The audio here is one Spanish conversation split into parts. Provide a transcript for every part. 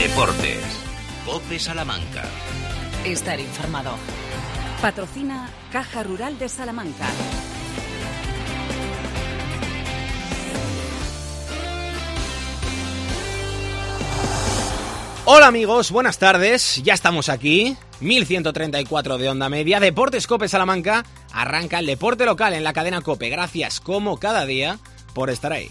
Deportes. COPE Salamanca. Estar informado. Patrocina Caja Rural de Salamanca. Hola amigos, buenas tardes, ya estamos aquí, 1134 de onda media, Deportes COPE Salamanca, arranca el deporte local en la cadena COPE, gracias como cada día por estar ahí.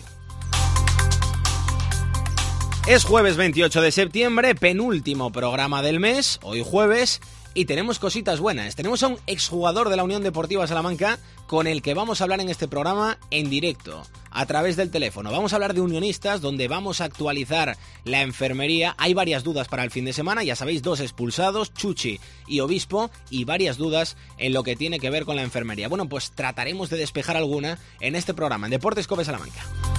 Es jueves 28 de septiembre, penúltimo programa del mes, hoy jueves, y tenemos cositas buenas. Tenemos a un exjugador de la Unión Deportiva Salamanca con el que vamos a hablar en este programa en directo, a través del teléfono. Vamos a hablar de unionistas, donde vamos a actualizar la enfermería. Hay varias dudas para el fin de semana, ya sabéis, 2 expulsados, Chuchi y Obispo, y varias dudas en lo que tiene que ver con la enfermería. Bueno, pues trataremos de despejar alguna en este programa, en Deportes COPE Salamanca.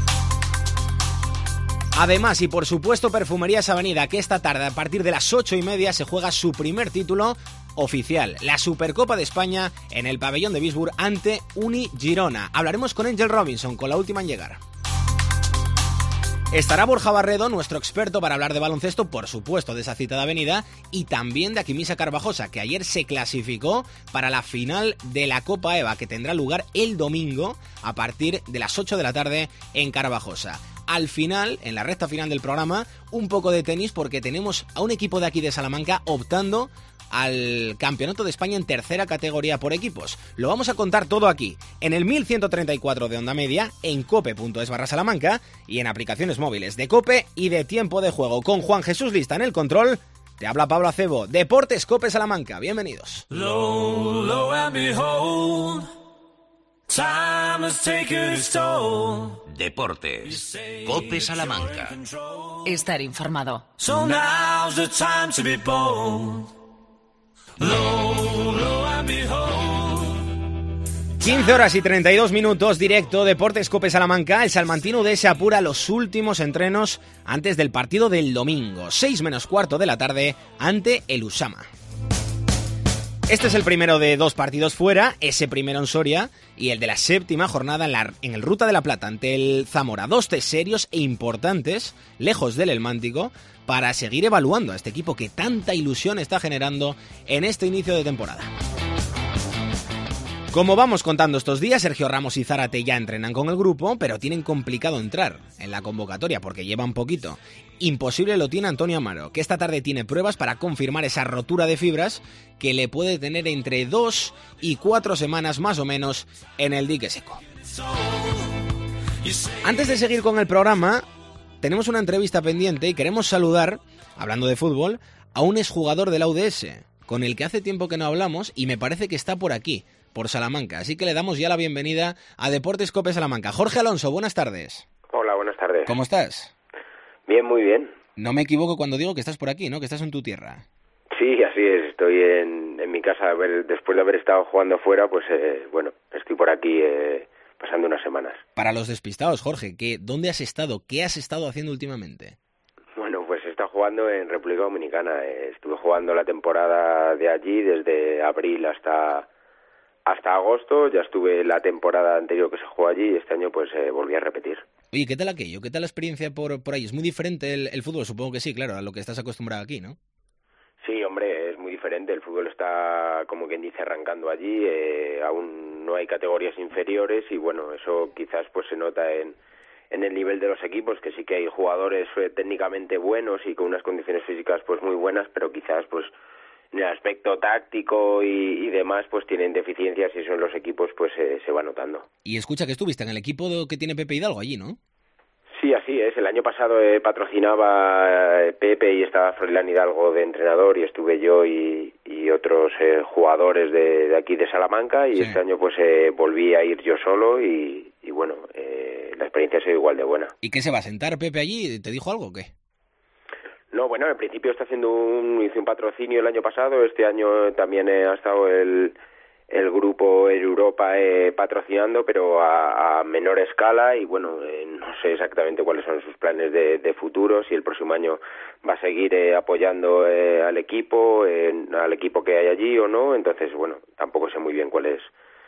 Además, y por supuesto, Perfumerías Avenida, que esta tarde, a partir de las 8:30, se juega su primer título oficial, la Supercopa de España, en el pabellón de Bisburg ante Uni Girona. Hablaremos con Ángel Robinson, con la última en llegar. Estará Borja Barredo, nuestro experto, para hablar de baloncesto, por supuesto, de esa citada avenida, y también de Aquimisa Carvajosa, que ayer se clasificó para la final de la Copa EVA, que tendrá lugar el domingo a partir de las 8 de la tarde en Carvajosa. Al final, en la recta final del programa, un poco de tenis, porque tenemos a un equipo de aquí de Salamanca optando al Campeonato de España en tercera categoría por equipos. Lo vamos a contar todo aquí, en el 1134 de onda media, en cope.es/Salamanca y en aplicaciones móviles de COPE y de Tiempo de Juego. Con Juan Jesús Lista en el control, te habla Pablo Acebo. Deportes COPE Salamanca, bienvenidos. Low, low and behold, time has taken its toll. Deportes. COPE Salamanca. Estar informado. So now's the time to be bold. Low, low and behold. 15 horas y 32 minutos, directo, Deportes COPE Salamanca. El salmantino UD se apura los últimos entrenos antes del partido del domingo, 6:15 de la tarde, ante el Usama. Este es el primero de 2 partidos fuera, ese primero en Soria, y el de la séptima jornada en el Ruta de la Plata ante el Zamora. 2 test serios e importantes, lejos del Helmántico, para seguir evaluando a este equipo que tanta ilusión está generando en este inicio de temporada. Como vamos contando estos días, Sergio Ramos y Zárate ya entrenan con el grupo, pero tienen complicado entrar en la convocatoria porque llevan poquito. Imposible lo tiene Antonio Amaro, que esta tarde tiene pruebas para confirmar esa rotura de fibras que le puede tener entre 2 y 4 semanas más o menos en el dique seco. Antes de seguir con el programa, tenemos una entrevista pendiente y queremos saludar, hablando de fútbol, a un exjugador de la UDS, con el que hace tiempo que no hablamos y me parece que está por aquí, por Salamanca. Así que le damos ya la bienvenida a Deportes COPE Salamanca. Jorge Alonso, buenas tardes. Hola, buenas tardes. ¿Cómo estás? Bien, muy bien. No me equivoco cuando digo que estás por aquí, ¿no? Que estás en tu tierra. Sí, así es. Estoy en mi casa. Después de haber estado jugando fuera, pues bueno, estoy por aquí pasando unas semanas. Para los despistados, Jorge, ¿dónde has estado? ¿Qué has estado haciendo últimamente? Bueno, pues he estado jugando en República Dominicana. Estuve jugando la temporada de allí desde abril hasta agosto. Ya estuve la temporada anterior que se jugó allí y este año pues volví a repetir. Oye, ¿qué tal aquello? ¿Qué tal la experiencia por ahí? ¿Es muy diferente el fútbol? Supongo que sí, claro, a lo que estás acostumbrado aquí, ¿no? Sí, hombre, es muy diferente. El fútbol está, como quien dice, arrancando allí. Aún no hay categorías inferiores y, bueno, eso quizás pues se nota en el nivel de los equipos, que sí que hay jugadores técnicamente buenos y con unas condiciones físicas pues muy buenas, pero quizás pues en el aspecto táctico y demás pues tienen deficiencias y eso en los equipos pues se va notando. Y escucha, que estuviste en el equipo que tiene Pepe Hidalgo allí, ¿no? Sí, así es. El año pasado patrocinaba Pepe y estaba Froilán Hidalgo de entrenador y estuve yo y otros jugadores de aquí de Salamanca y sí. Este año pues volví a ir yo solo y bueno, la experiencia ha sido igual de buena. ¿Y qué se va a sentar Pepe allí? ¿Te dijo algo o qué? No, bueno, al principio está hice un patrocinio el año pasado, este año también ha estado el grupo Europa patrocinando, pero a menor escala y bueno, no sé exactamente cuáles son sus planes de futuro, si el próximo año va a seguir apoyando al equipo que hay allí o no, entonces bueno, tampoco sé muy bien cuáles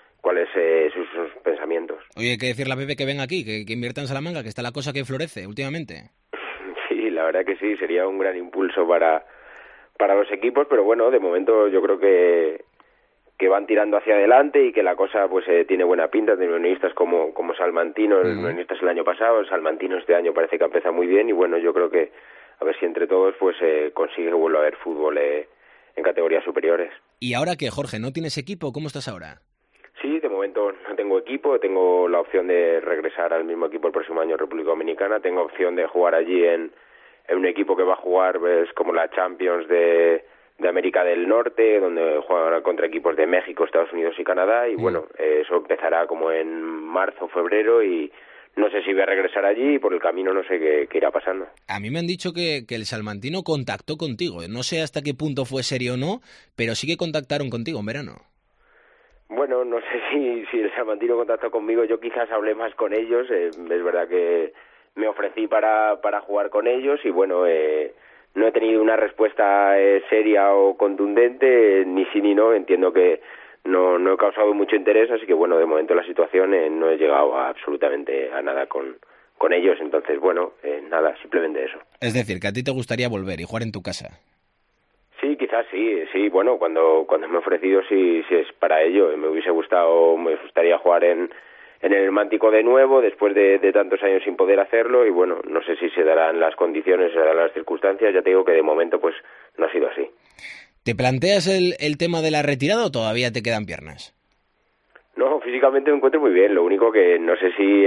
sus pensamientos. Oye, hay que decirle a Pepe que venga aquí, que invierta en Salamanca, que está la cosa que florece últimamente. Sí, la verdad que sí, sería un gran impulso para los equipos, pero bueno, de momento yo creo que van tirando hacia adelante y que la cosa pues tiene buena pinta. De unionistas como Salmantino, el unionistas el año pasado, el Salmantino este año parece que empieza muy bien y bueno, yo creo que a ver si entre todos pues consigue vuelve a haber fútbol en categorías superiores. ¿Y ahora qué, Jorge? ¿No tienes equipo? ¿Cómo estás ahora? Sí, de momento no tengo equipo, tengo la opción de regresar al mismo equipo el próximo año en República Dominicana, tengo opción de jugar allí en un equipo que va a jugar pues, como la Champions de América del Norte, donde juegan contra equipos de México, Estados Unidos y Canadá, y bueno, eso empezará como en marzo o febrero, y no sé si voy a regresar allí, y por el camino no sé qué irá pasando. A mí me han dicho que el Salmantino contactó contigo, no sé hasta qué punto fue serio o no, pero sí que contactaron contigo en verano. Bueno, no sé si el Salmantino contactó conmigo, yo quizás hablé más con ellos, es verdad que me ofrecí para jugar con ellos, y bueno, no he tenido una respuesta seria o contundente, ni sí ni no. Entiendo que no he causado mucho interés, así que bueno, de momento la situación no he llegado absolutamente a nada con ellos, entonces bueno, nada, simplemente eso. Es decir, que a ti te gustaría volver y jugar en tu casa. Sí, quizás sí, bueno, cuando me he ofrecido sí es para ello, me gustaría jugar en el Mántico de nuevo, después de tantos años sin poder hacerlo, y bueno, no sé si se darán las condiciones, se darán las circunstancias, ya te digo que de momento pues no ha sido así. ¿Te planteas el tema de la retirada o todavía te quedan piernas? No, físicamente me encuentro muy bien, lo único que no sé si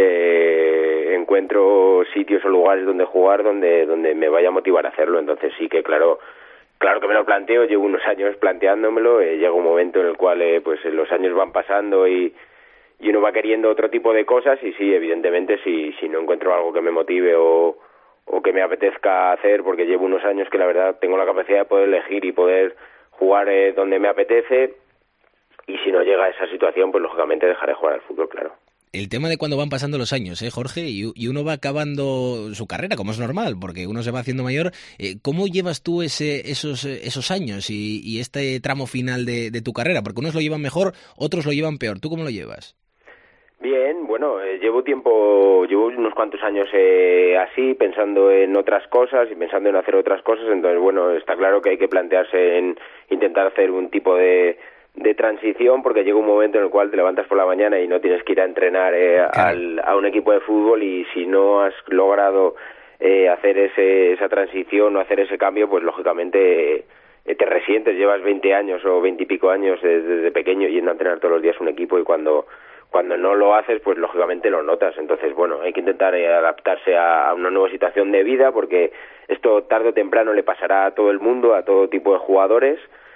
encuentro sitios o lugares donde jugar donde me vaya a motivar a hacerlo, entonces sí que claro que me lo planteo, llevo unos años planteándomelo, llega un momento en el cual pues los años van pasando y uno va queriendo otro tipo de cosas, y sí, evidentemente, si no encuentro algo que me motive o que me apetezca hacer, porque llevo unos años que la verdad tengo la capacidad de poder elegir y poder jugar donde me apetece, y si no llega a esa situación, pues lógicamente dejaré jugar al fútbol, claro. El tema de cuando van pasando los años, Jorge, y uno va acabando su carrera, como es normal, porque uno se va haciendo mayor. ¿Cómo llevas tú esos años y este tramo final de tu carrera? Porque unos lo llevan mejor, otros lo llevan peor. ¿Tú cómo lo llevas? Bien, bueno, llevo unos cuantos años así, pensando en otras cosas y pensando en hacer otras cosas, entonces bueno, está claro que hay que plantearse en intentar hacer un tipo de transición, porque llega un momento en el cual te levantas por la mañana y no tienes que ir a entrenar a un equipo de fútbol, y si no has logrado hacer esa transición o hacer ese cambio, pues lógicamente te resientes, llevas 20 años o 20 y pico años desde pequeño yendo a entrenar todos los días un equipo, y cuando no lo haces, pues lógicamente lo notas. Entonces, bueno, hay que intentar adaptarse a una nueva situación de vida, porque esto tarde o temprano le pasará a todo el mundo, a todo tipo de jugadores,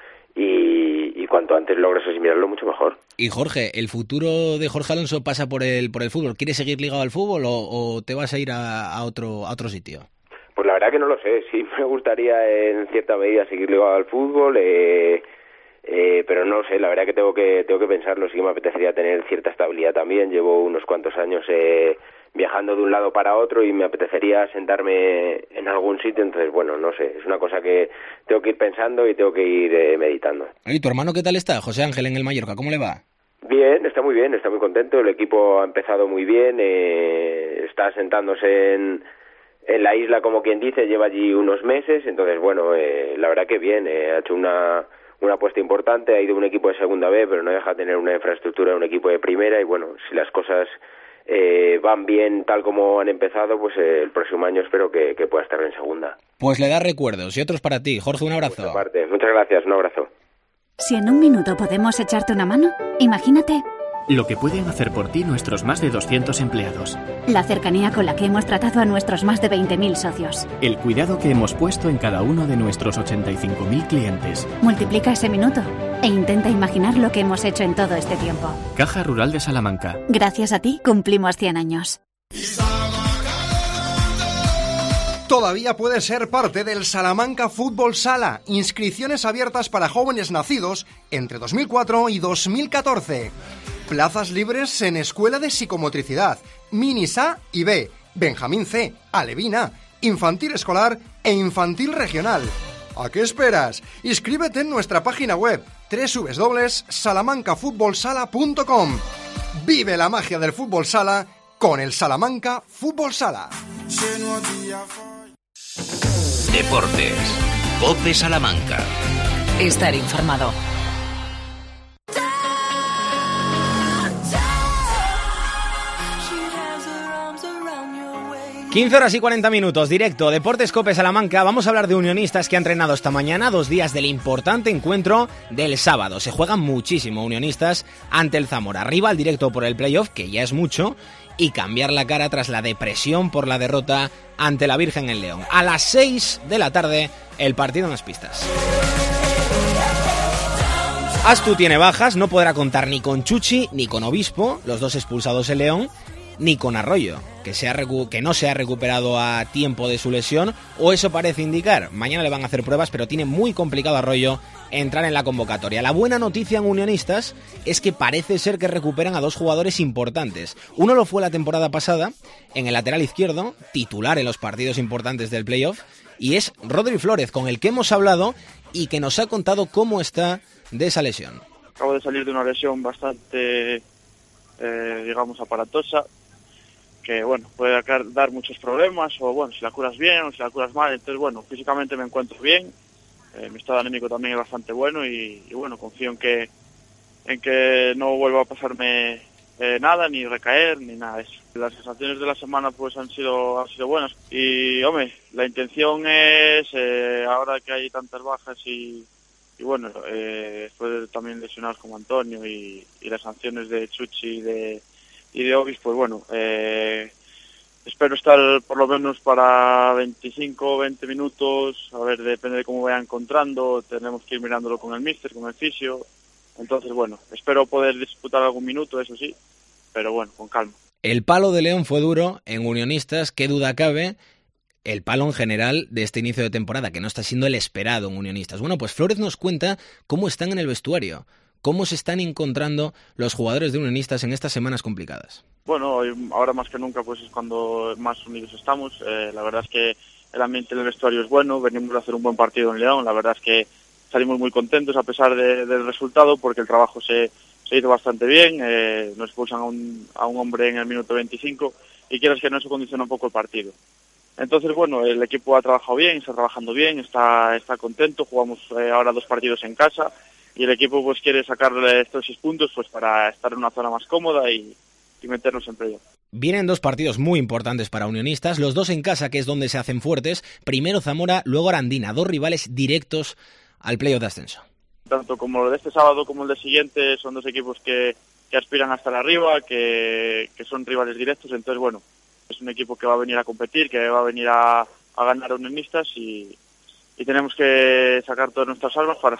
y cuanto antes logres asimilarlo, mucho mejor. Y Jorge, ¿el futuro de Jorge Alonso pasa por el fútbol? ¿Quieres seguir ligado al fútbol o te vas a ir a otro sitio? Pues la verdad que no lo sé. Sí me gustaría en cierta medida seguir ligado al fútbol, pero no lo sé, la verdad que tengo que pensarlo. Sí que me apetecería tener cierta estabilidad también. Llevo unos cuantos años viajando de un lado para otro y me apetecería sentarme en algún sitio, entonces bueno, no sé, es una cosa que tengo que ir pensando y tengo que ir meditando. ¿Y tu hermano qué tal está, José Ángel, en el Mallorca? ¿Cómo le va? Bien, está muy contento, el equipo ha empezado muy bien, está asentándose en la isla, como quien dice, lleva allí unos meses, entonces bueno, la verdad que bien, ha hecho una apuesta importante, ha ido a un equipo de segunda B, pero no deja de tener una infraestructura de un equipo de primera, y bueno, si las cosas van bien tal como han empezado, pues el próximo año espero que pueda estar en segunda. Pues le da recuerdos y otros para ti. Jorge, un abrazo. Por parte. Muchas gracias, un abrazo. Si en un minuto podemos echarte una mano, imagínate lo que pueden hacer por ti nuestros más de 200 empleados. La cercanía con la que hemos tratado a nuestros más de 20.000 socios. El cuidado que hemos puesto en cada uno de nuestros 85.000 clientes. Multiplica ese minuto e intenta imaginar lo que hemos hecho en todo este tiempo. Caja Rural de Salamanca. Gracias a ti cumplimos 100 años. Todavía puedes ser parte del Salamanca Fútbol Sala. Inscripciones abiertas para jóvenes nacidos entre 2004 y 2014. Plazas libres en Escuela de Psicomotricidad, Minis A y B, Benjamín C, Alevín A, Infantil Escolar e Infantil Regional. ¿A qué esperas? Inscríbete en nuestra página web www.salamancafutbolsala.com. Vive la magia del fútbol sala con el Salamanca Fútbol Sala. Deportes. COPE Salamanca. Estar informado. 15:40, directo, Deportes COPE Salamanca. Vamos a hablar de Unionistas, que ha entrenado esta mañana, 2 días del importante encuentro del sábado. Se juegan muchísimo Unionistas ante el Zamora, rival directo por el playoff, que ya es mucho, y cambiar la cara tras la depresión por la derrota ante la Virgen en León. A las 6 de la tarde, el partido en las pistas. Astu tiene bajas, no podrá contar ni con Chuchi ni con Obispo, los dos expulsados en León, ni con Arroyo, que no se ha recuperado a tiempo de su lesión, o eso parece indicar. Mañana le van a hacer pruebas, pero tiene muy complicado Arroyo entrar en la convocatoria. La buena noticia en Unionistas es que parece ser que recuperan a 2 jugadores importantes. Uno lo fue la temporada pasada, en el lateral izquierdo, titular en los partidos importantes del playoff, y es Rodri Flórez, con el que hemos hablado y que nos ha contado cómo está de esa lesión. Acabo de salir de una lesión bastante, aparatosa, que puede dar muchos problemas, o si la curas bien o si la curas mal. Entonces físicamente me encuentro bien, mi estado anímico también es bastante bueno y confío en que no vuelva a pasarme nada, ni recaer, ni nada de eso. Las sensaciones de la semana han sido buenas y la intención es, ahora que hay tantas bajas y después de también lesionados como Antonio y las sanciones de Chuchi y de Obis, espero estar por lo menos para 25 o 20 minutos, a ver, depende de cómo vaya encontrando, tenemos que ir mirándolo con el míster, con el fisio. Entonces espero poder disputar algún minuto, eso sí, pero con calma. El palo de León fue duro en Unionistas, qué duda cabe. El palo en general de este inicio de temporada, que no está siendo el esperado en Unionistas. Pues Flórez nos cuenta cómo están en el vestuario, cómo se están encontrando los jugadores de Unionistas en estas semanas complicadas. Ahora más que nunca es cuando más unidos estamos. La verdad es que el ambiente del vestuario es bueno, venimos a hacer un buen partido en León. La verdad es que salimos muy contentos a pesar del resultado, porque el trabajo se hizo bastante bien. Nos expulsan a un hombre en el minuto 25 y quieras que no, eso condiciona un poco el partido. Entonces, el equipo ha trabajado bien, está trabajando bien, está contento. Jugamos ahora 2 partidos en casa y el equipo quiere sacarle estos 6 puntos para estar en una zona más cómoda y meternos en playoff. Vienen 2 partidos muy importantes para Unionistas, los 2 en casa, que es donde se hacen fuertes. Primero Zamora, luego Arandina, 2 rivales directos al playoff de ascenso. Tanto como lo de este sábado como el de siguiente son 2 equipos que aspiran a estar arriba, que son rivales directos. Entonces, es un equipo que va a venir a competir, que va a venir a ganar a Unionistas y tenemos que sacar todas nuestras armas para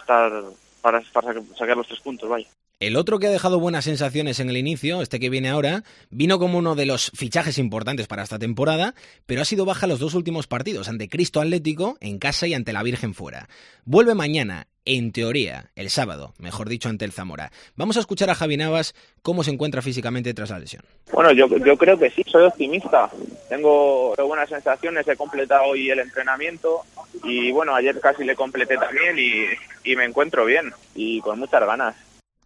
sacar los 3 puntos, vaya. El otro que ha dejado buenas sensaciones en el inicio, este que viene ahora, vino como uno de los fichajes importantes para esta temporada, pero ha sido baja los 2 últimos partidos, ante Cristo Atlético en casa y ante la Virgen fuera. Vuelve mañana, en teoría, el sábado, mejor dicho, ante el Zamora. Vamos a escuchar a Javi Navas cómo se encuentra físicamente tras la lesión. Yo creo que sí, soy optimista. Tengo buenas sensaciones, he completado hoy el entrenamiento y ayer casi le completé también y me encuentro bien y con muchas ganas.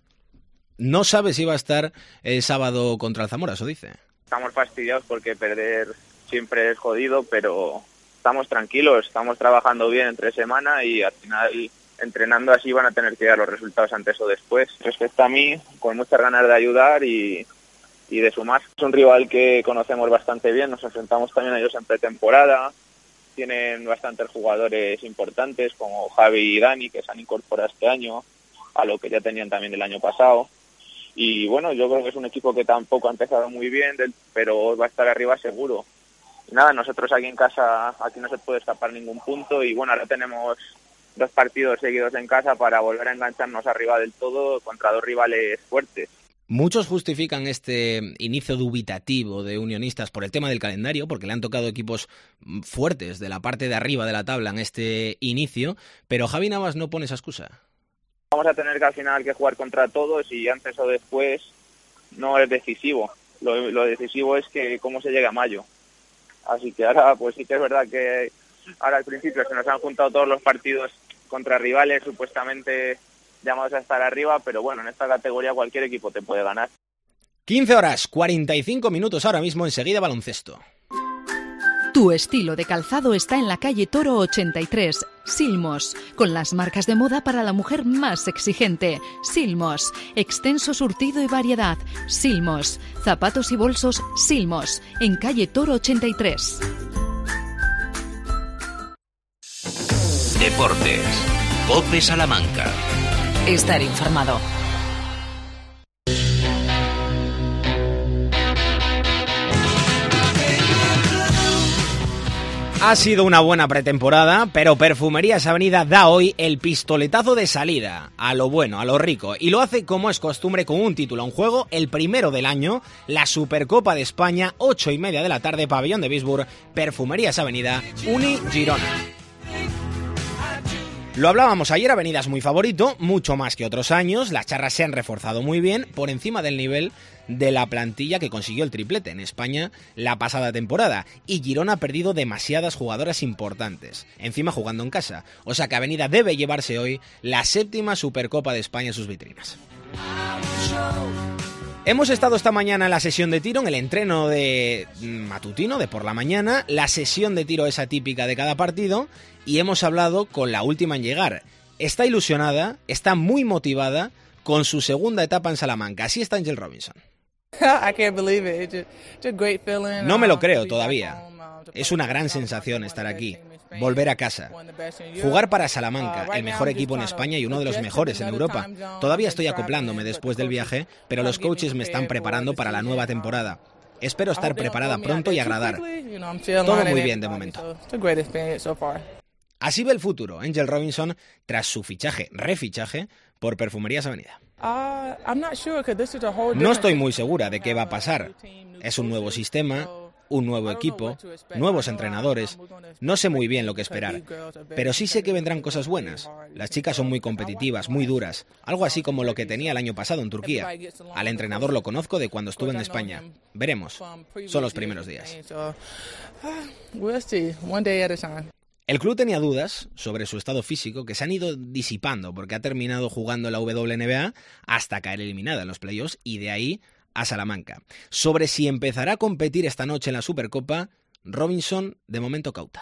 No sabe si va a estar el sábado contra el Zamora, eso dice. Estamos fastidiados porque perder siempre es jodido, pero estamos tranquilos, estamos trabajando bien entre semana y al final entrenando así van a tener que dar los resultados antes o después. Respecto a mí, con muchas ganas de ayudar y de sumar. Es un rival que conocemos bastante bien, nos enfrentamos también a ellos en pretemporada, tienen bastantes jugadores importantes como Javi y Dani que se han incorporado este año, a lo que ya tenían también el año pasado. Y yo creo que es un equipo que tampoco ha empezado muy bien, pero va a estar arriba seguro. Y nada, nosotros aquí en casa, aquí no se puede escapar ningún punto y ahora tenemos 2 partidos seguidos en casa para volver a engancharnos arriba del todo contra 2 rivales fuertes. Muchos justifican este inicio dubitativo de Unionistas por el tema del calendario, porque le han tocado equipos fuertes de la parte de arriba de la tabla en este inicio, pero Javi Navas no pone esa excusa. Vamos a tener que al final que jugar contra todos y antes o después no es decisivo. Lo decisivo es que cómo se llega a mayo. Así que ahora sí que es verdad que ahora al principio se nos han juntado todos los partidos contra rivales supuestamente llamados a estar arriba, pero en esta categoría cualquier equipo te puede ganar. 15:45 ahora mismo, enseguida baloncesto. Tu estilo de calzado está en la calle Toro 83, Silmos, con las marcas de moda para la mujer más exigente. Silmos, extenso surtido y variedad. Silmos, zapatos y bolsos Silmos, en calle Toro 83. Deportes. COPE Salamanca. Estar informado. Ha sido una buena pretemporada, pero Perfumerías Avenida da hoy el pistoletazo de salida a lo bueno, a lo rico, y lo hace como es costumbre con un título en juego, el primero del año, la Supercopa de España, 8:30 de la tarde, Pabellón de Bisburg, Perfumerías Avenida, Uni Girona. Lo hablábamos ayer, Avenida es muy favorito, mucho más que otros años, las charras se han reforzado muy bien, por encima del nivel de la plantilla que consiguió el triplete en España la pasada temporada, y Girona ha perdido demasiadas jugadoras importantes, encima jugando en casa, o sea que Avenida debe llevarse hoy la 7ª Supercopa de España en sus vitrinas. Hemos estado esta mañana en la sesión de tiro, en el entreno de matutino de por la mañana. La sesión de tiro es atípica de cada partido y hemos hablado con la última en llegar. Está ilusionada, está muy motivada con su segunda etapa en Salamanca. Así está Angel Robinson. No me lo creo todavía. Es una gran sensación estar aquí, volver a casa, jugar para Salamanca, el mejor equipo en España y uno de los mejores en Europa. Todavía estoy acoplándome después del viaje, pero los coaches me están preparando para la nueva temporada. Espero estar preparada pronto y agradar. Todo muy bien de momento. Así ve el futuro Angel Robinson tras su refichaje por Perfumerías Avenida. No estoy muy segura de qué va a pasar. Es un nuevo sistema, un nuevo equipo, nuevos entrenadores. No sé muy bien lo que esperar, pero sí sé que vendrán cosas buenas. Las chicas son muy competitivas, muy duras, algo así como lo que tenía el año pasado en Turquía. Al entrenador lo conozco de cuando estuve en España. Veremos. Son los primeros días. El club tenía dudas sobre su estado físico que se han ido disipando porque ha terminado jugando la WNBA hasta caer eliminada en los playoffs y de ahí a Salamanca. Sobre si empezará a competir esta noche en la Supercopa, Robinson de momento cauta.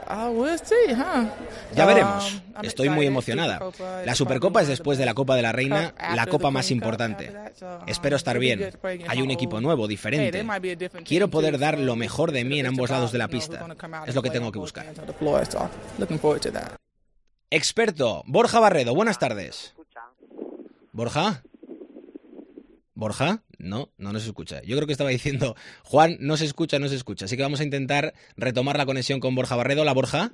Ya veremos. Estoy muy emocionada. La Supercopa es después de la Copa de la Reina, la copa más importante. Espero estar bien. Hay un equipo nuevo, diferente. Quiero poder dar lo mejor de mí en ambos lados de la pista. Es lo que tengo que buscar. Experto, Borja Barredo, buenas tardes. ¿Borja? ¿Borja? No nos escucha. Yo creo que estaba diciendo, Juan, no se escucha. Así que vamos a intentar retomar la conexión con Borja Barredo. ¿La Borja?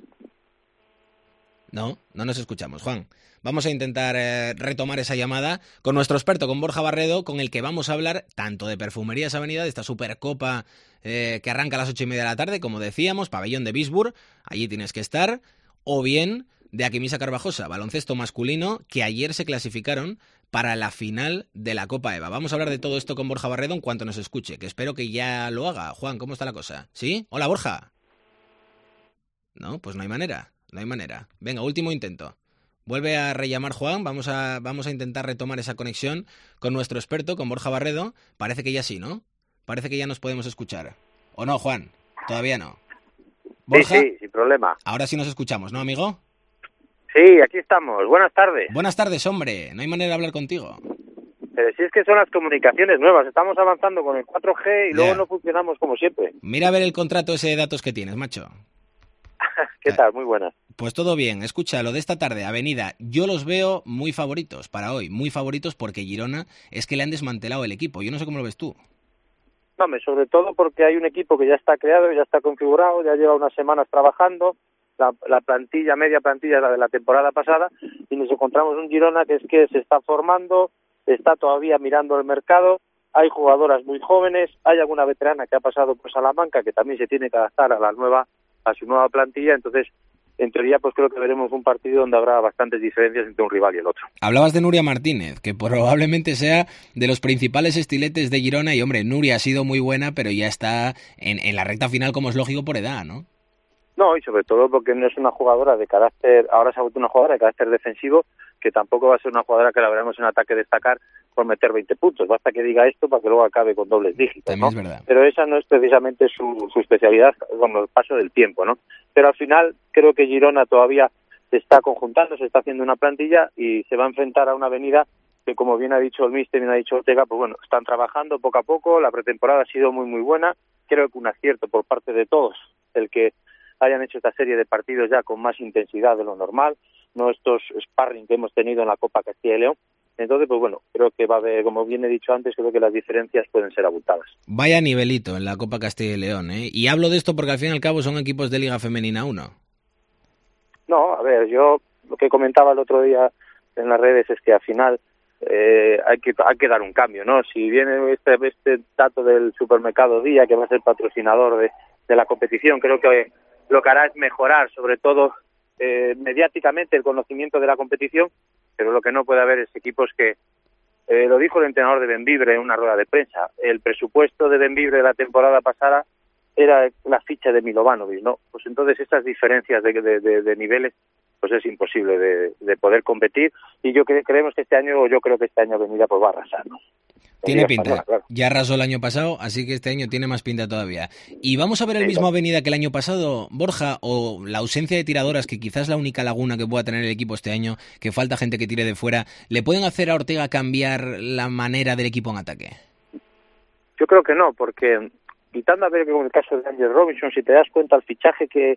No nos escuchamos, Juan. Vamos a intentar retomar esa llamada con nuestro experto, con Borja Barredo, con el que vamos a hablar tanto de Perfumerías Avenida, de esta Supercopa que arranca a las 8:30 de la tarde, como decíamos, Pabellón de Bisburg, allí tienes que estar, o bien de Aquimisa Carvajosa, baloncesto masculino, que ayer se clasificaron para la final de la Copa EVA. Vamos a hablar de todo esto con Borja Barredo en cuanto nos escuche, que espero que ya lo haga. Juan, ¿cómo está la cosa? ¿Sí? Hola, Borja. No, pues no hay manera. Venga, último intento. Vuelve a rellamar Juan, vamos a intentar retomar esa conexión con nuestro experto, con Borja Barredo. Parece que ya sí, ¿no? Parece que ya nos podemos escuchar. ¿O no, Juan? Todavía no. ¿Borja? Sí, sin problema. Ahora sí nos escuchamos, ¿no, amigo? Sí, aquí estamos. Buenas tardes. Buenas tardes, hombre. No hay manera de hablar contigo. Pero si es que son las comunicaciones nuevas. Estamos avanzando con el 4G y luego no funcionamos como siempre. Mira a ver el contrato ese de datos que tienes, macho. ¿Qué tal? Muy buenas. Pues todo bien. Escucha, lo de esta tarde, Avenida, yo los veo muy favoritos para hoy. Muy favoritos porque Girona es que le han desmantelado el equipo. Yo no sé cómo lo ves tú. No, sobre todo porque hay un equipo que ya está creado, ya está configurado, ya lleva unas semanas trabajando. La plantilla, media plantilla, la de la temporada pasada, y nos encontramos un Girona que es que se está formando, está todavía mirando el mercado, hay jugadoras muy jóvenes, hay alguna veterana que ha pasado por Salamanca que también se tiene que adaptar a su nueva plantilla, entonces en teoría pues creo que veremos un partido donde habrá bastantes diferencias entre un rival y el otro. Hablabas de Nuria Martínez, que probablemente sea de los principales estiletes de Girona, y hombre, Nuria ha sido muy buena, pero ya está en la recta final, como es lógico, por edad, ¿no? No, y sobre todo porque no es una jugadora de carácter, ahora se ha vuelto una jugadora de carácter defensivo, que tampoco va a ser una jugadora que la veremos en ataque destacar por meter 20 puntos. Basta que diga esto para que luego acabe con dobles dígitos, También ¿no? es verdad. Pero esa no es precisamente su especialidad con el paso del tiempo, ¿no? Pero al final creo que Girona todavía se está conjuntando, se está haciendo una plantilla y se va a enfrentar a una Avenida que, como bien ha dicho el míster, bien ha dicho Ortega, pues bueno, están trabajando poco a poco, la pretemporada ha sido muy buena, creo que un acierto por parte de todos el que hayan hecho esta serie de partidos ya con más intensidad de lo normal, no estos sparring que hemos tenido en la Copa Castilla y León. Entonces, pues bueno, creo que va a haber, como bien he dicho antes, creo que las diferencias pueden ser abultadas. Vaya nivelito en la Copa Castilla y León, ¿eh? Y hablo de esto porque al fin y al cabo son equipos de Liga Femenina 1. No, a ver, yo lo que comentaba el otro día en las redes es que al final hay que dar un cambio, ¿no? Si viene este dato del supermercado Día, que va a ser patrocinador de la competición, creo que lo que hará es mejorar, sobre todo mediáticamente, el conocimiento de la competición, pero lo que no puede haber es equipos que, lo dijo el entrenador de Bembibre en una rueda de prensa, el presupuesto de Bembibre de la temporada pasada era la ficha de Milovanovic, ¿no? Pues entonces estas diferencias de niveles, pues es imposible de poder competir, y creemos que este año, yo creo que este año Avenida pues va a arrasar, ¿no? Tiene pinta, claro. Ya arrasó el año pasado, así que este año tiene más pinta todavía. ¿Y vamos a ver el mismo Avenida que el año pasado, Borja, o la ausencia de tiradoras, que quizás es la única laguna que pueda tener el equipo este año, que falta gente que tire de fuera, le pueden hacer a Ortega cambiar la manera del equipo en ataque? Yo creo que no, porque quitando a ver que con el caso de Angel Robinson, si te das cuenta el fichaje que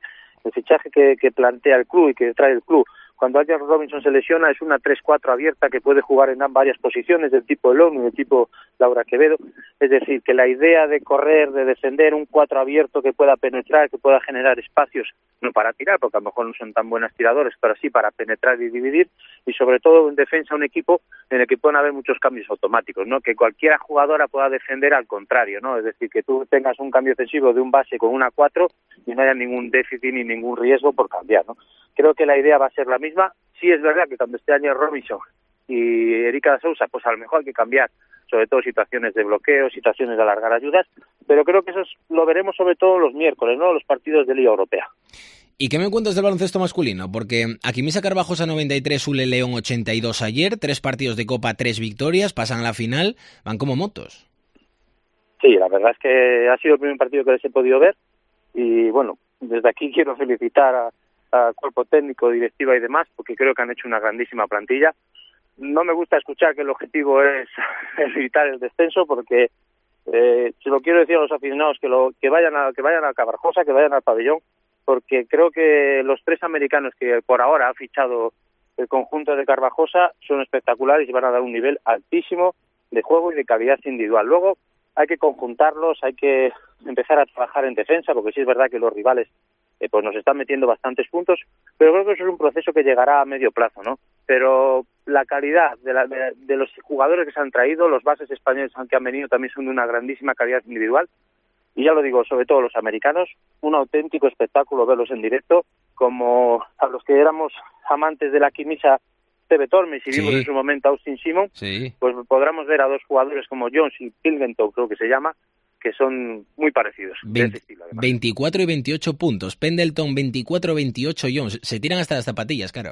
plantea el club y que trae el club, cuando Angel Robinson se lesiona es una 3-4 abierta que puede jugar en varias posiciones, del tipo Elonu y del tipo Laura Quevedo. Es decir, que la idea de correr, de defender un 4 abierto que pueda penetrar, que pueda generar espacios, no para tirar, porque a lo mejor no son tan buenas tiradores, pero sí para penetrar y dividir, y sobre todo en defensa un equipo en el que pueden haber muchos cambios automáticos, ¿no? Que cualquiera jugadora pueda defender al contrario, ¿no? Es decir, que tú tengas un cambio ofensivo de un base con una 4 y no haya ningún déficit ni ningún riesgo por cambiar, ¿no? Creo que la idea va a ser la misma. Sí es verdad que cuando este año Robinson y Erika da Sousa, pues a lo mejor hay que cambiar, sobre todo situaciones de bloqueo, situaciones de alargar ayudas, pero creo que eso lo veremos sobre todo los miércoles, ¿no? Los partidos de Liga Europea. ¿Y qué me cuentas del baloncesto masculino? Porque Aquimisa Carvajosa 93, Ule León 82 ayer, 3 partidos de Copa, 3 victorias, pasan a la final, van como motos. Sí, la verdad es que ha sido el primer partido que les he podido ver y bueno, desde aquí quiero felicitar al cuerpo técnico, directiva y demás, porque creo que han hecho una grandísima plantilla. No me gusta escuchar que el objetivo es evitar el descenso, porque se lo quiero decir a los aficionados que vayan a Carvajosa, que vayan al pabellón, porque creo que los 3 americanos que por ahora ha fichado el conjunto de Carvajosa son espectaculares y van a dar un nivel altísimo de juego y de calidad individual. Luego hay que conjuntarlos, hay que empezar a trabajar en defensa, porque sí es verdad que los rivales pues nos están metiendo bastantes puntos, pero creo que eso es un proceso que llegará a medio plazo, ¿no? Pero la calidad de los jugadores que se han traído, los bases españoles que han venido también son de una grandísima calidad individual, y ya lo digo, sobre todo los americanos, un auténtico espectáculo verlos en directo, como a los que éramos amantes de la Quimisa Steve Tormes y vimos en su momento a Austin Simon, pues podremos ver a 2 jugadores como Jones y Pilkington, creo que se llama, que son muy parecidos. 24 y 28 puntos. Pendleton 24-28 Jones. Se tiran hasta las zapatillas, claro.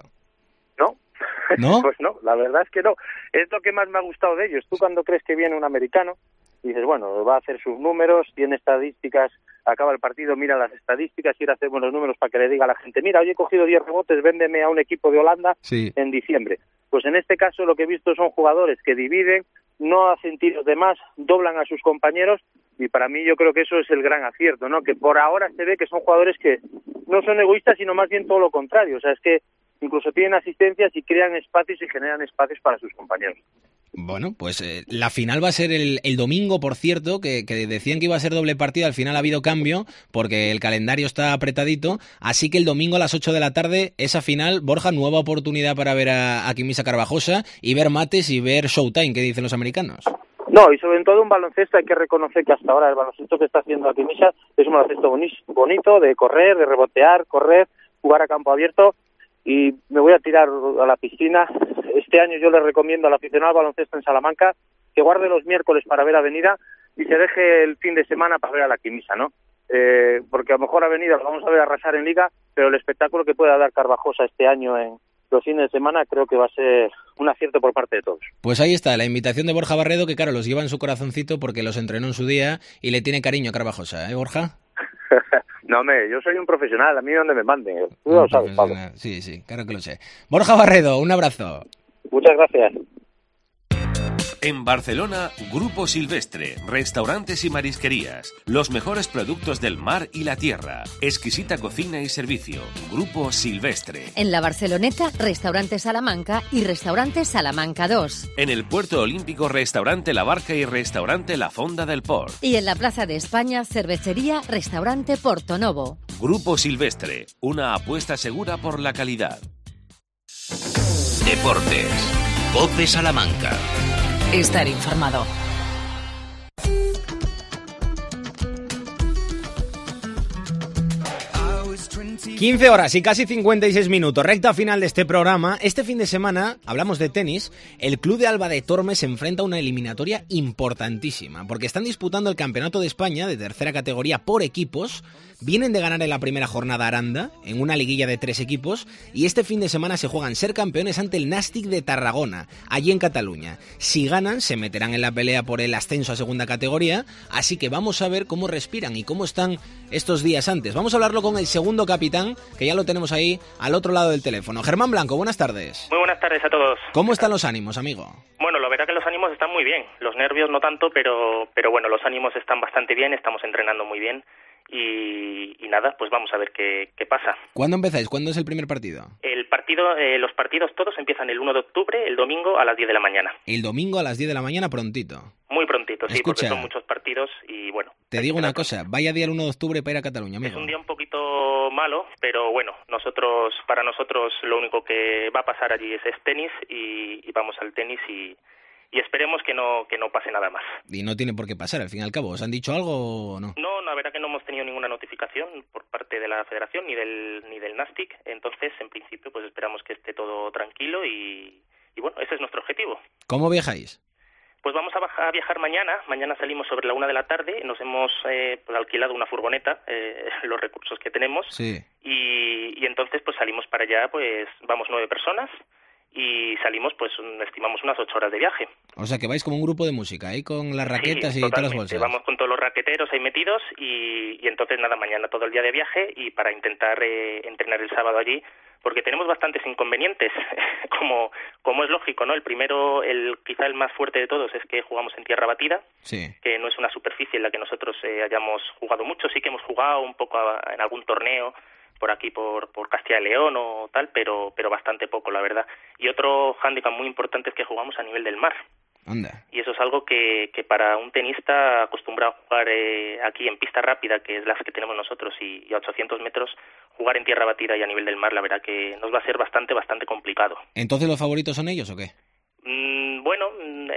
¿No? Pues no, la verdad es que no. Es lo que más me ha gustado de ellos. Tú cuando crees que viene un americano, dices, bueno, va a hacer sus números, tiene estadísticas, acaba el partido, mira las estadísticas, quiere hacer buenos números para que le diga a la gente, mira, hoy he cogido 10 rebotes, véndeme a un equipo de Holanda en diciembre. Pues en este caso lo que he visto son jugadores que dividen, no hacen tiros de más, doblan a sus compañeros, y para mí yo creo que eso es el gran acierto, ¿no? Que por ahora se ve que son jugadores que no son egoístas, sino más bien todo lo contrario. O sea, es que incluso tienen asistencias y crean espacios y generan espacios para sus compañeros. Bueno, pues la final va a ser el domingo, por cierto, que decían que iba a ser doble partido, al final ha habido cambio, porque el calendario está apretadito, así que el domingo a las 8 de la tarde, esa final, Borja, nueva oportunidad para ver a Aquimisa Carvajosa y ver mates y ver showtime, que dicen los americanos. No, y sobre todo un baloncesto, hay que reconocer que hasta ahora el baloncesto que está haciendo Aquimisa es un baloncesto bonito, de correr, de rebotear, correr, jugar a campo abierto, y me voy a tirar a la piscina. Este año yo le recomiendo al aficionado al baloncesto en Salamanca que guarde los miércoles para ver Avenida y se deje el fin de semana para ver a la Quimisa, ¿no? porque a lo mejor Avenida lo vamos a ver arrasar en Liga, pero el espectáculo que pueda dar Carvajosa este año en los fines de semana creo que va a ser un acierto por parte de todos. Pues ahí está, la invitación de Borja Barredo, que claro, los lleva en su corazoncito porque los entrenó en su día y le tiene cariño a Carvajosa, ¿eh, Borja? No, yo soy un profesional, a mí donde me manden. Tú lo sabes, Pablo. Sí, claro que lo sé. Borja Barredo, un abrazo. Muchas gracias. En Barcelona, Grupo Silvestre, restaurantes y marisquerías, los mejores productos del mar y la tierra, exquisita cocina y servicio. Grupo Silvestre. En la Barceloneta, Restaurante Salamanca y Restaurante Salamanca 2. En el Puerto Olímpico, Restaurante La Barca y Restaurante La Fonda del Port. Y en la Plaza de España, Cervecería Restaurante Porto Novo. Grupo Silvestre, una apuesta segura por la calidad. Deportes. COPE Salamanca. Estar informado. 15 horas y casi 56 minutos, recta final de este programa. Este fin de semana, hablamos de tenis, el Club de Alba de Tormes se enfrenta a una eliminatoria importantísima, porque están disputando el Campeonato de España de tercera categoría por equipos, vienen de ganar en la primera jornada a Aranda, en una liguilla de 3 equipos, y este fin de semana se juegan ser campeones ante el Nàstic de Tarragona, allí en Cataluña. Si ganan, se meterán en la pelea por el ascenso a segunda categoría, así que vamos a ver cómo respiran y cómo están estos días antes. Vamos a hablarlo con el segundo capitán, que ya lo tenemos ahí al otro lado del teléfono. Germán Blanco, buenas tardes. Muy buenas tardes a todos. ¿Cómo están los ánimos, amigo? Bueno, la verdad que los ánimos están muy bien. Los nervios no tanto, pero bueno, los ánimos están bastante bien, estamos entrenando muy bien. Y nada, pues vamos a ver qué pasa. ¿Cuándo empezáis? ¿Cuándo es el primer partido? Los partidos todos empiezan el 1 de octubre, el domingo a las 10 de la mañana. El domingo a las 10 de la mañana, prontito. Muy prontito, sí, Escucha, porque son muchos partidos y bueno. Te digo una cosa, vaya día el 1 de octubre para ir a Cataluña, amigo. Es un día un poquito malo, pero bueno, para nosotros lo único que va a pasar allí es tenis y vamos al tenis y esperemos que no pase nada más. Y no tiene por qué pasar, al fin y al cabo. ¿Os han dicho algo o no? No, la verdad que no hemos tenido ninguna notificación por parte de la Federación ni del Nàstic. Entonces, en principio, pues esperamos que esté todo tranquilo y bueno, ese es nuestro objetivo. ¿Cómo viajáis? Pues vamos a viajar mañana. Mañana salimos sobre la 1 de la tarde. Nos hemos alquilado una furgoneta, los recursos que tenemos. Sí. Y entonces, pues salimos para allá, pues vamos 9 personas. Y salimos, pues estimamos unas 8 horas de viaje. O sea, que vais como un grupo de música, ahí con las raquetas y todas las bolsas. Vamos con todos los raqueteros ahí metidos y entonces nada, mañana todo el día de viaje y para intentar entrenar el sábado allí, porque tenemos bastantes inconvenientes, como es lógico, ¿no? El primero, quizá el más fuerte de todos, es que jugamos en tierra batida, sí, que no es una superficie en la que nosotros hayamos jugado mucho. Sí que hemos jugado un poco en algún torneo, por aquí, por Castilla y León o tal, pero bastante poco, la verdad. Y otro hándicap muy importante es que jugamos a nivel del mar. Anda. Y eso es algo que para un tenista acostumbrado a jugar aquí en pista rápida, que es las que tenemos nosotros, y a 800 metros, jugar en tierra batida y a nivel del mar, la verdad que nos va a ser bastante complicado. ¿Entonces los favoritos son ellos o qué? Bueno,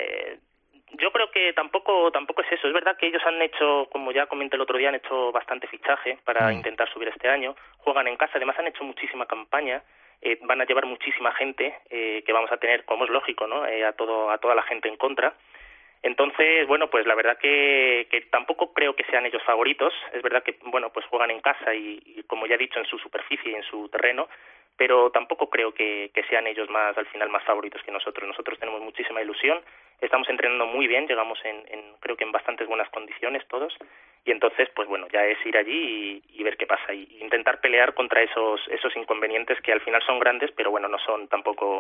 yo creo que tampoco es eso. Es verdad que ellos han hecho, como ya comenté el otro día, han hecho bastante fichaje para intentar subir este año. Juegan en casa, además han hecho muchísima campaña. Van a llevar muchísima gente que vamos a tener, como es lógico, ¿no? A toda la gente en contra. Entonces, bueno, pues la verdad que tampoco creo que sean ellos favoritos. Es verdad que, bueno, pues juegan en casa y como ya he dicho, en su superficie y en su terreno, pero tampoco creo que sean ellos al final más favoritos que nosotros. Nosotros tenemos muchísima ilusión, estamos entrenando muy bien, llegamos creo que en bastantes buenas condiciones todos, y entonces, pues bueno, ya es ir allí y ver qué pasa, y intentar pelear contra esos inconvenientes que al final son grandes, pero bueno, no son tampoco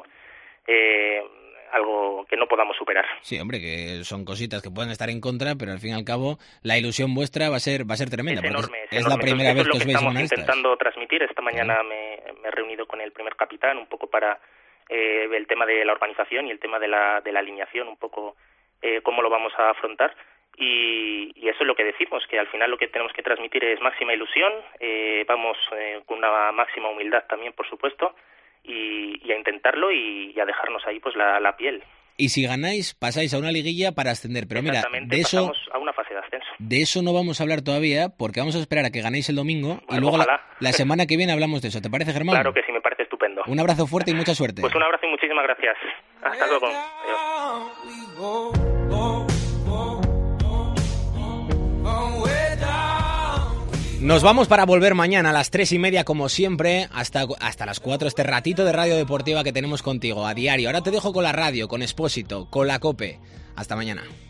algo que no podamos superar. Sí, hombre, que son cositas que pueden estar en contra, pero al fin y al cabo la ilusión vuestra va a ser tremenda. Es enorme. Es la primera vez que os veis en una de estas. Estamos intentando transmitir. Esta mañana me he reunido con el primer capitán un poco para el tema de la organización y el tema de la alineación, un poco cómo lo vamos a afrontar. Y eso es lo que decimos, que al final lo que tenemos que transmitir es máxima ilusión, vamos con una máxima humildad también, por supuesto, y a intentarlo y a dejarnos ahí pues la piel. Y si ganáis, pasáis a una liguilla para ascender. Pero mira, de eso pasamos a una fase de ascenso. De eso no vamos a hablar todavía, porque vamos a esperar a que ganéis el domingo y luego la semana que viene hablamos de eso. ¿Te parece, Germán? Claro que sí, me parece estupendo. Un abrazo fuerte y mucha suerte. Pues un abrazo y muchísimas gracias. Hasta luego. Adiós. Nos vamos para volver mañana a las 3:30 como siempre, hasta las 4, este ratito de radio deportiva que tenemos contigo a diario. Ahora te dejo con la radio, con Expósito, con la COPE. Hasta mañana.